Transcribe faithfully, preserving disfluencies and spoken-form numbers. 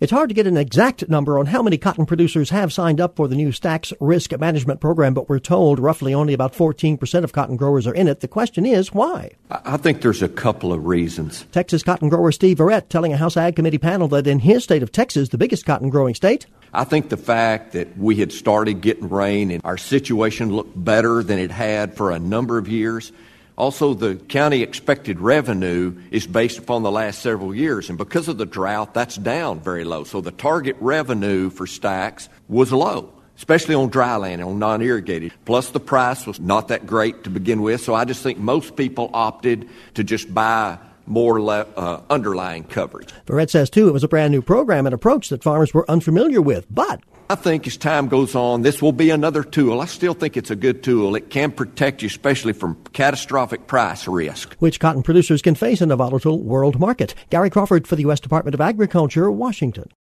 It's hard to get an exact number on how many cotton producers have signed up for the new Stax Risk Management Program, but we're told roughly only about fourteen percent of cotton growers are in it. The question is, why? I think there's a couple of reasons. Texas cotton grower Steve Verrett telling a House Ag Committee panel that in his state of Texas, the biggest cotton growing state, I think the fact that we had started getting rain and our situation looked better than it had for a number of years. Also, the county expected revenue is based upon the last several years, and because of the drought, that's down very low. So the target revenue for Stax was low, especially on dry land and on non-irrigated. Plus, the price was not that great to begin with, so I just think most people opted to just buy more le- uh, underlying coverage. Verrett says, too, it was a brand-new program and approach that farmers were unfamiliar with, but I think as time goes on, this will be another tool. I still think it's a good tool. It can protect you, especially from catastrophic price risk, which cotton producers can face in a volatile world market. Gary Crawford for the U S Department of Agriculture, Washington.